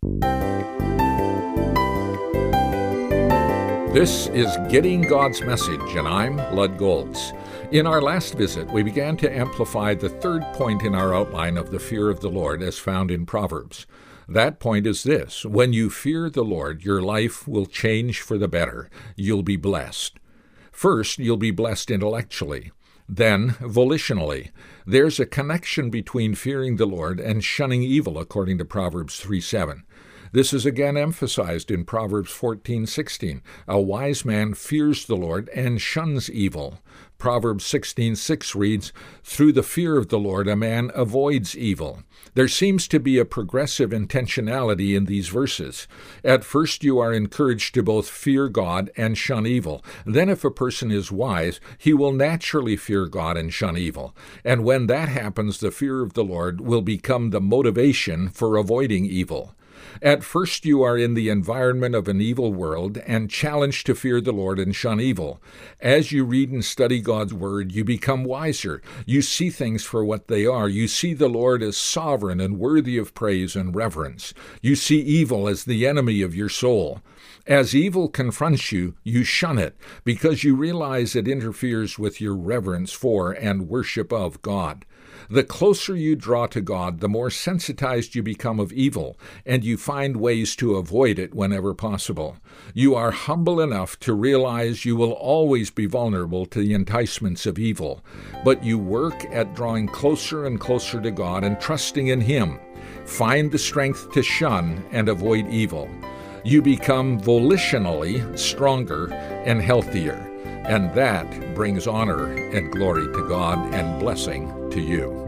This is Getting God's Message, and I'm Lud Golds. In our last visit, we began to amplify the third point in our outline of the fear of the Lord as found in Proverbs. That point is this: when you fear the Lord, your life will change for the better. You'll be blessed. First, you'll be blessed intellectually. Then, volitionally. There's a connection between fearing the Lord and shunning evil, according to Proverbs 3:7. This is again emphasized in Proverbs 14:16. A wise man fears the Lord and shuns evil. Proverbs 16:6 reads, "Through the fear of the Lord a man avoids evil." There seems to be a progressive intentionality in these verses. At first you are encouraged to both fear God and shun evil. Then if a person is wise, he will naturally fear God and shun evil. And when that happens, the fear of the Lord will become the motivation for avoiding evil. At first you are in the environment of an evil world and challenged to fear the Lord and shun evil. As you read and study God's Word, you become wiser. You see things for what they are. You see the Lord as sovereign and worthy of praise and reverence. You see evil as the enemy of your soul. As evil confronts you, you shun it because you realize it interferes with your reverence for and worship of God. The closer you draw to God, the more sensitized you become of evil, and you find ways to avoid it whenever possible. You are humble enough to realize you will always be vulnerable to the enticements of evil, but you work at drawing closer and closer to God and trusting in Him. Find the strength to shun and avoid evil. You become volitionally stronger and healthier, and that brings honor and glory to God and blessing to you.